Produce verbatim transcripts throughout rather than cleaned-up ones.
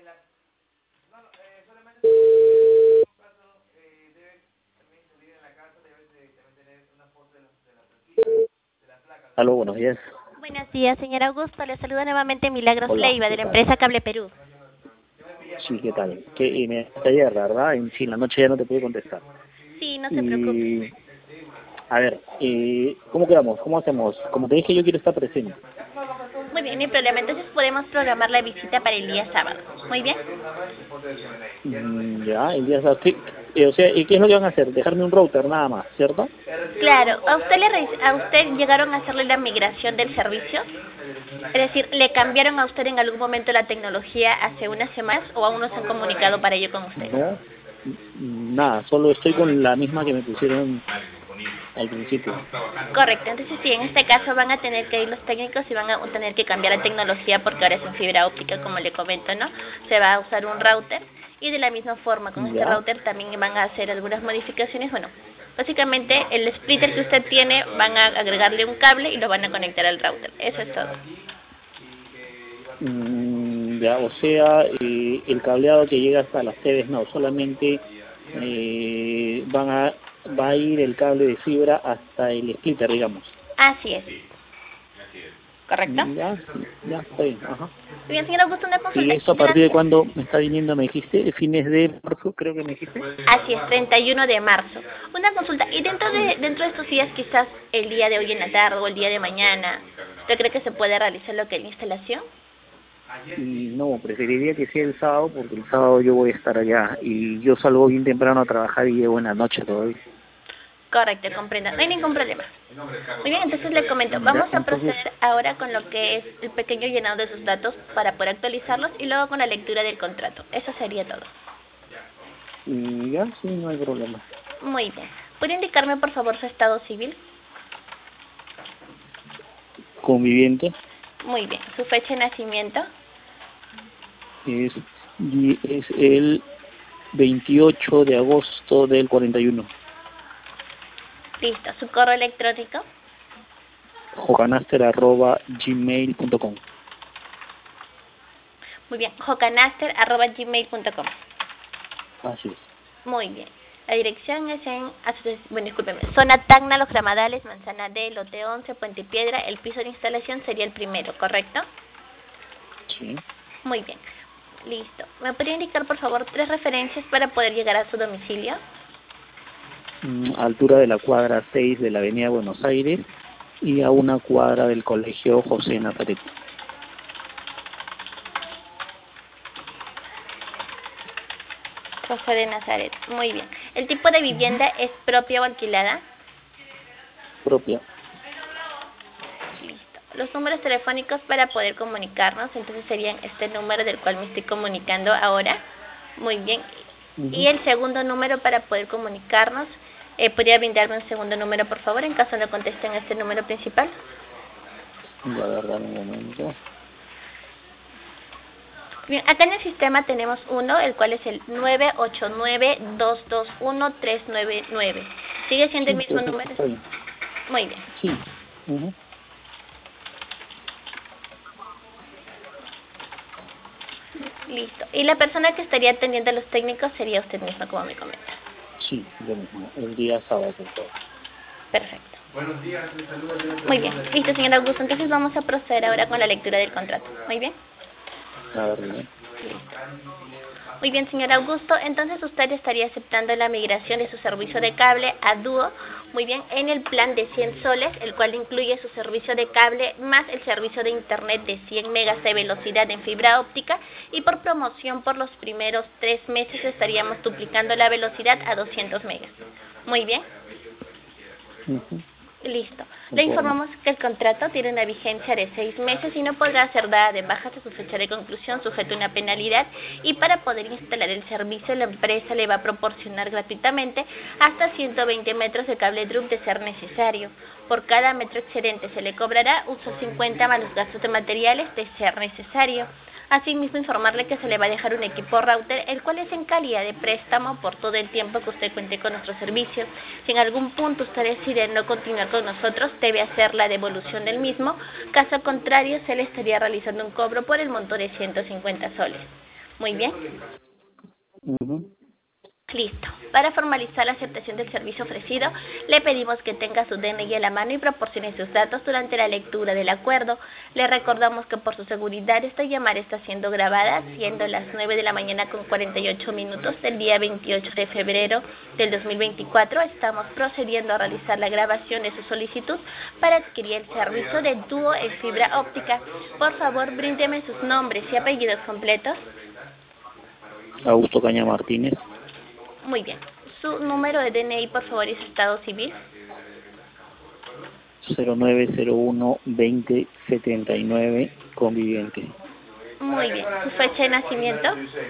Aló, buenos días. Buenos días, señor Augusto. Le saluda nuevamente Milagros Hola, Leiva, de ¿qué la tal? empresa Cable Perú. Sí, ¿qué tal? Que y me hasta ayer, ¿verdad? En sí, en la noche ya no te pude contestar. Sí, no se preocupe. Y, a ver, y, ¿cómo quedamos? ¿Cómo hacemos? Como te dije, yo quiero estar presente. Muy bien, no hay problema. Entonces podemos programar la visita para el día sábado. Muy bien. Mm, ya, el día sábado. ¿Qué- eh, o sea, ¿y qué es lo que van a hacer? Dejarme un router nada más, ¿cierto? Claro, ¿a usted le re- a usted llegaron a hacerle la migración del servicio? Es decir, ¿le cambiaron a usted en algún momento la tecnología hace unas semanas o aún no se han comunicado para ello con usted? No, n- nada, solo estoy con la misma que me pusieron al principio. Correcto, entonces sí, en este caso van a tener que ir los técnicos y van a tener que cambiar la tecnología porque ahora es en fibra óptica, como le comento, ¿no? Se va a usar un router y de la misma forma con este Ya, router también van a hacer algunas modificaciones. Bueno, básicamente el splitter que usted tiene van a agregarle un cable y lo van a conectar al router. Eso es todo. mm, ya, o sea, eh, el cableado que llega hasta las T Vs no, solamente eh, van a, va a ir el cable de fibra hasta el splitter, digamos. Así es, ¿correcto? Mm, Ya, ya, está bien, ajá. Muy bien, señor Augusto, una ¿Y consulta. eso a Quisiera partir de cuándo me está viniendo, me dijiste? ¿Fines de marzo, creo que me dijiste? Así es, treinta y uno de marzo. Una consulta, y dentro de dentro de estos días, quizás el día de hoy en la tarde o el día de mañana, ¿usted cree que se puede realizar lo que es la instalación? Y no, preferiría que sea el sábado porque el sábado yo voy a estar allá y yo salgo bien temprano a trabajar y llego en la noche todavía. Correcto, comprendo. No hay ningún problema. Muy bien, entonces le comento, Ya, vamos a entonces, proceder ahora con lo que es el pequeño llenado de sus datos para poder actualizarlos y luego con la lectura del contrato. Eso sería todo. y ya, sí, no hay problema. Muy bien. ¿Puede indicarme, por favor, su estado civil? Conviviente Muy bien. ¿Su fecha de nacimiento? es, y es el veintiocho de agosto del cuarenta y uno. Listo. ¿Su correo electrónico? jocanaster arroba gmail punto com. Muy bien. jocanaster arroba gmail punto com. Así es. Muy bien. La dirección es en, asoci- bueno, discúlpeme, zona Tacna, Los Ramadales, Manzana D, Lote once, Puente Piedra. El piso de instalación sería el primero, ¿correcto? Sí. Muy bien. Listo. ¿Me podría indicar, por favor, tres referencias para poder llegar a su domicilio? Mm, altura de la cuadra seis de la avenida Buenos Aires y a una cuadra del colegio José Nazaret. José de Nazaret. Muy bien. ¿El tipo de vivienda es propia o alquilada? Propia. Listo. Los números telefónicos para poder comunicarnos, entonces serían este número del cual me estoy comunicando ahora. Muy bien. Y Ujú. el segundo número para poder comunicarnos, eh, ¿podría brindarme un segundo número, por favor, en caso no contesten este número principal? Ya, verdad, un momento. Bien, acá en el sistema tenemos uno, el cual es el nueve ocho nueve, dos dos uno, tres nueve nueve. ¿Sigue siendo el Sí, mismo perfecto, número? está bien. Muy bien. Sí. Ujú. Listo. Y la persona que estaría atendiendo a los técnicos sería usted misma, como me comenta. Sí, yo mismo. El día sábado, por favor. Perfecto. Muy bien. Listo, señor Augusto. Entonces vamos a proceder ahora con la lectura del contrato. Muy bien. A ver, dime. Muy bien, señor Augusto. Entonces usted estaría aceptando la migración de su servicio de cable a Duo, muy bien, en el plan de cien soles, el cual incluye su servicio de cable más el servicio de internet de cien megas de velocidad en fibra óptica, y por promoción por los primeros tres meses estaríamos duplicando la velocidad a doscientos megas. Muy bien. Ujú. Listo. Le Conforme. informamos que el contrato tiene una vigencia de seis meses y no podrá ser dada de baja hasta su fecha de conclusión, sujeto a una penalidad, y para poder instalar el servicio la empresa le va a proporcionar gratuitamente hasta ciento veinte metros de cable D R U C de ser necesario. Por cada metro excedente se le cobrará uso cincuenta más los gastos de materiales de ser necesario. Asimismo, informarle que se le va a dejar un equipo router, el cual es en calidad de préstamo por todo el tiempo que usted cuente con nuestros servicios. Si en algún punto usted decide no continuar con nosotros, debe hacer la devolución del mismo. Caso contrario, se le estaría realizando un cobro por el monto de ciento cincuenta soles. Muy bien. Uh-huh. Listo. Para formalizar la aceptación del servicio ofrecido, le pedimos que tenga su D N I a la mano y proporcione sus datos durante la lectura del acuerdo. Le recordamos que por su seguridad esta llamada está siendo grabada, siendo las nueve de la mañana con cuarenta y ocho minutos del día veintiocho de febrero del dos mil veinticuatro. Estamos procediendo a realizar la grabación de su solicitud para adquirir el servicio de Dúo en fibra óptica. Por favor, bríndeme sus nombres y apellidos completos. Augusto Caña Martínez. Muy bien. Su número de D N I, por favor, y su estado civil. cero nueve cero uno veinte setenta y nueve, conviviente. Muy bien. Su fecha de nacimiento.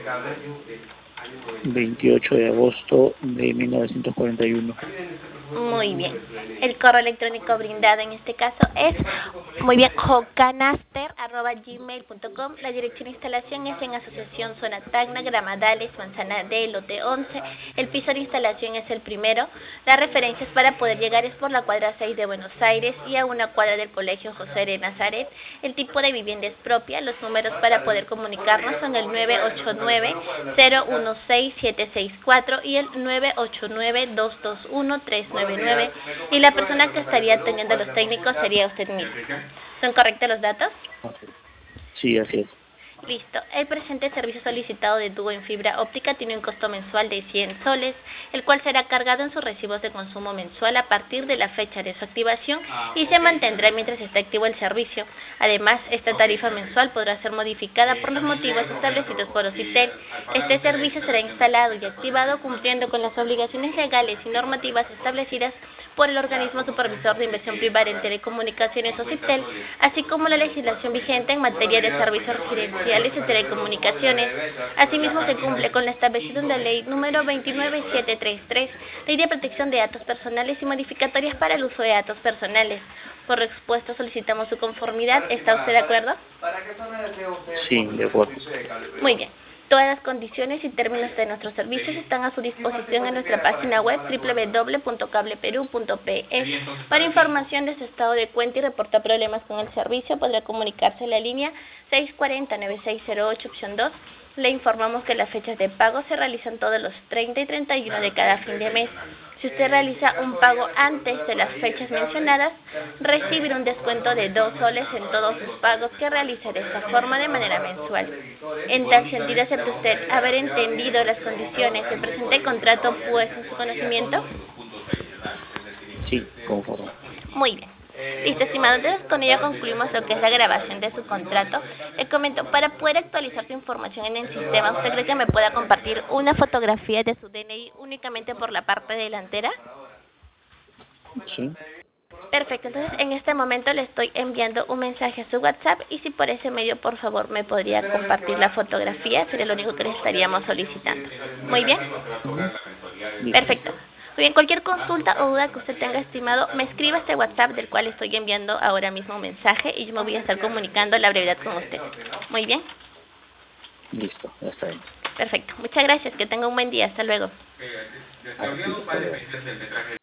veintiocho de agosto de mil novecientos cuarenta y uno. Muy bien. El correo electrónico brindado en este caso es, muy bien, jocanaster arroba gmail punto com. La dirección de instalación es en Asociación Zona Tacna, Gramadales, Manzana D, lote once. El piso de instalación es el primero. Las referencias para poder llegar es por la cuadra seis de Buenos Aires y a una cuadra del Colegio José de Nazaret. El tipo de vivienda es propia. Los números para poder comunicarnos son el nueve ocho nueve cero uno seis siete seis cuatro y el nueve ocho nueve dos dos uno tres nueve nueve, y la persona que estaría atendiendo a los técnicos sería usted mismo. ¿Son correctos los datos? Sí, así es. Listo. El presente servicio solicitado de Dúo en fibra óptica tiene un costo mensual de cien soles, el cual será cargado en sus recibos de consumo mensual a partir de la fecha de su activación y se mantendrá mientras esté activo el servicio. Además, esta tarifa mensual podrá ser modificada por los motivos establecidos por Ocitel. Este servicio será instalado y activado cumpliendo con las obligaciones legales y normativas establecidas por el organismo supervisor de inversión privada en telecomunicaciones Ocitel, así como la legislación vigente en materia de servicios residenciales y telecomunicaciones. Asimismo, se cumple con lo establecido en la ley número veintinueve mil setecientos treinta y tres, Ley de Protección de Datos Personales y modificatorias para el uso de datos personales. Por lo expuesto, solicitamos su conformidad. ¿Está usted de acuerdo? Sí, de acuerdo. Muy bien. Todas las condiciones y términos de nuestros servicios están a su disposición en nuestra página web doble u doble u doble u punto cableperú punto pe e. Para información de su estado de cuenta y reportar problemas con el servicio, podrá comunicarse a la línea seis cuatro cero nueve seis cero ocho, opción dos. Le informamos que las fechas de pago se realizan todos los treinta y treinta y uno de cada fin de mes. Si usted realiza un pago antes de las fechas mencionadas, recibirá un descuento de dos soles en todos sus pagos que realice de esta forma de manera mensual. En tal sentido, ¿acepta usted haber entendido las condiciones del presente contrato puesto en su conocimiento? Sí, conforme. Muy bien. Listo, estimado. Entonces, con ello concluimos lo que es la grabación de su contrato. Le comento, para poder actualizar su información en el sistema, ¿usted cree que me pueda compartir una fotografía de su D N I únicamente por la parte delantera? Sí. Perfecto, entonces en este momento le estoy enviando un mensaje a su WhatsApp y si por ese medio, por favor, me podría compartir la fotografía, sería lo único que le estaríamos solicitando. Muy bien. Perfecto. Muy bien, cualquier consulta o duda que usted tenga, estimado, me escriba a este WhatsApp del cual estoy enviando ahora mismo un mensaje y yo me voy a estar comunicando a la brevedad con usted. Muy bien. Listo, ya está bien. Perfecto. Muchas gracias. Que tenga un buen día. Hasta luego. Así, hasta luego.